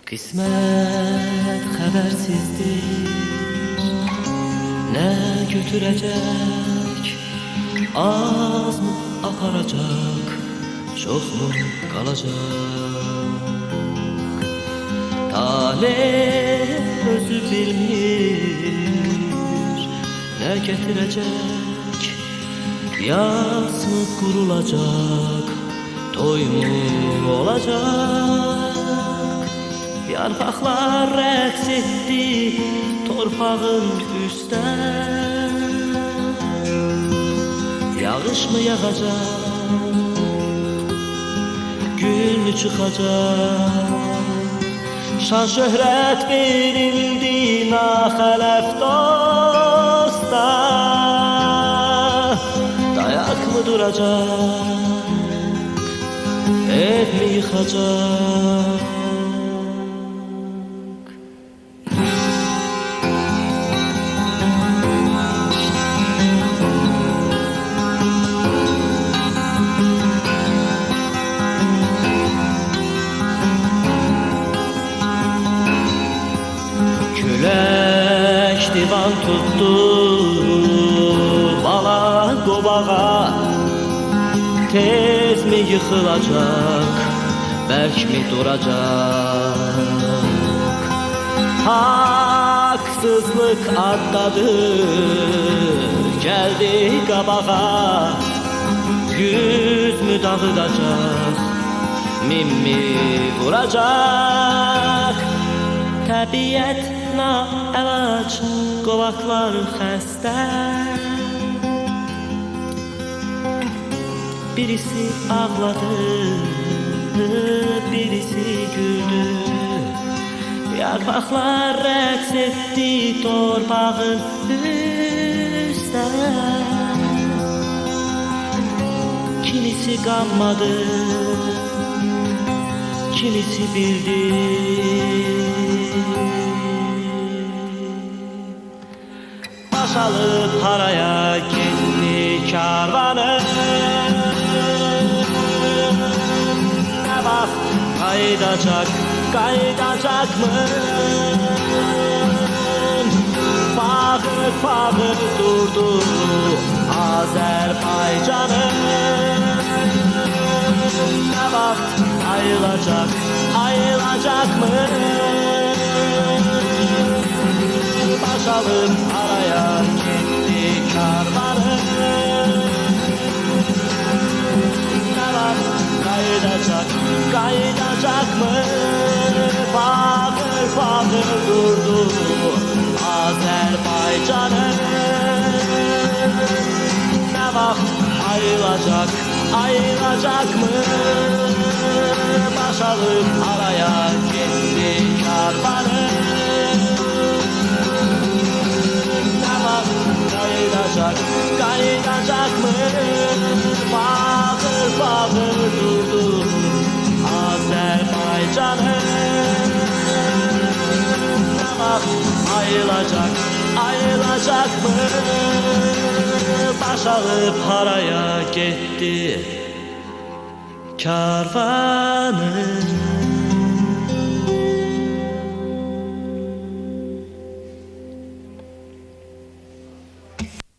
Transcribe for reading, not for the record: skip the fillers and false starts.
Kısmet habersizdir, ne götürecek, az mı aparacak, çok mu kalacak? Talih özü bilmir, ne getirecek, yaz mı kurulacak, toy mu olacak? Yarpaqlar rəqs etdi torpağın üstdən, yağış mı yağacaq, gün mü çıxacaq? Şan şöhrət verildi naxələf dosta, dayak mı duracaq, ev mi yıxacaq? Külək divan tutdu bala qobağa, tez mi yıxılacaq, bərk mi duracaq? Haksızlık adladı, geldi qabağa, yüz mü dağıdacaq, min mi vuracaq? Təbiət naəlac, qovaqlar xəstə, birisi ağladı, birisi güldü. Yarpaqlar rəqs etdi torpağın üstdən, kimisi qanmadı, kimisi bildi. Baş alıp haraya gitti karvanı, ne vaxt kaydacak mı? Fağır fağır durdu Azerbaycan'ın, ne vaxt ayılacak mı? Baş alıp araya gitti karvanı, ne vaxt kaydacak mı? Fağır fağır durdu Azerbaycan'ın, ne vaxt ayılacak mı? Baş alıp araya gitti karvanı, ne vaxt kaydacak mı? Fağır fağır durdu Azerbaycan'ın, ne vaxt ayılacak mı? Baş alıp haraya gitti karvanı.